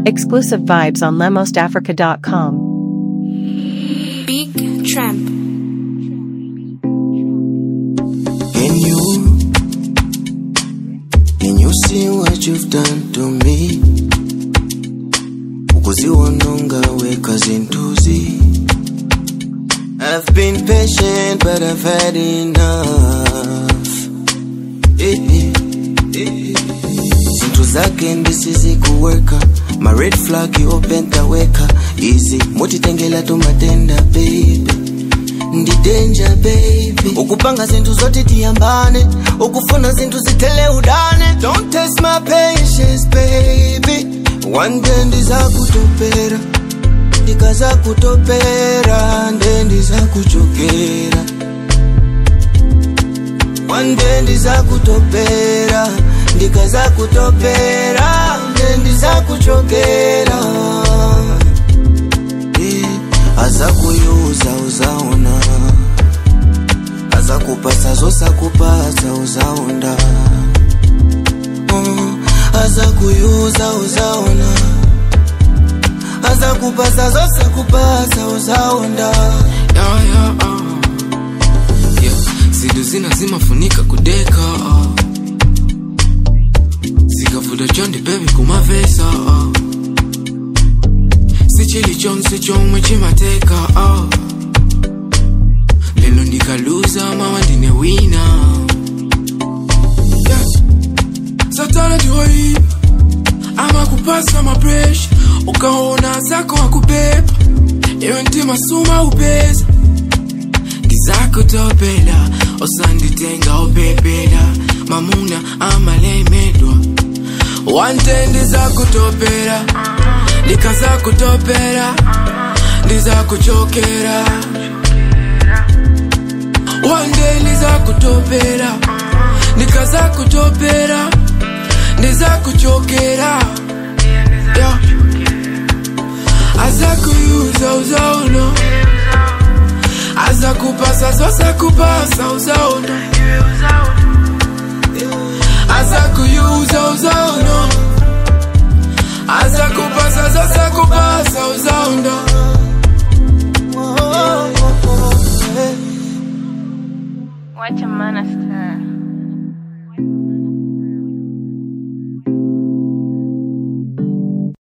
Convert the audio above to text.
Exclusive vibes on lemosafrica.com. Big Tramp. Can you see what you've done to me? Ukuziwononga weka zintuzi. I've been patient but I've had enough. Zintu zake ndisizi kuweka. My red flag you open taweka. Easy mutitengela tumatenda baby. Ndi danger baby. Ukupanga zintu zote tiyambane. Ukufuna zintu zitele udane. Don't test my patience baby. One day ndiza kutopera. Ndikaza kutopera. Ndiza kuchokera. One day ndiza kutopera. Ndikaza kutopera. Ndiza kuchokera. Aza kuyuza uzaona. Aza kupasa zosa kupasa uzaonda. Aza kuyuza uzaona. Aza kupasa zosa kupasa uzaonda. Sidu zina zima funika kudeka. Sikafuda chondi baby kumavesa. Sichili chomwe chimateka. Lelo ndikaluza mama ndine wina. Satana ndiwoi ama kupasa mapresh. Ukaona zako wakupepa. Ewe ntima suma upeza. Ndizako topela. Osanditenga upepela. Mamuna ama lemedwa. Wante ndizako topela. Ndikaza kutopera. Ndiza kuchokera. One day ndiza kutopera. Ndikaza kutopera. Ndiza kuchokera. Aza kuyuza uzaona. Aza kupasa zosa kupasa uzaona. Aza kuyuza uzaona. Aza kupasa zosa kupasa uzaona.